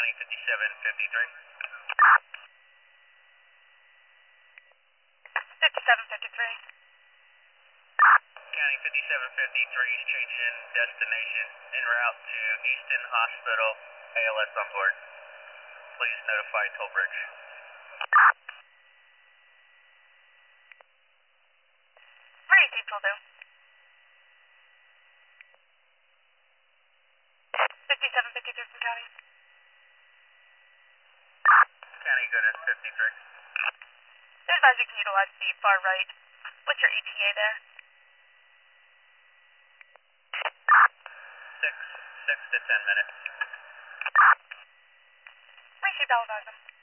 County 5753. 5753. County 5753 is changing destination en route to Easton Hospital, ALS on board. Please notify toll bridge. What do you think we'll do? 5753 from County. County, go to 53. They advise you can utilize the far right. What's your ETA there? 6 to 10 minutes. Appreciate that, advise them.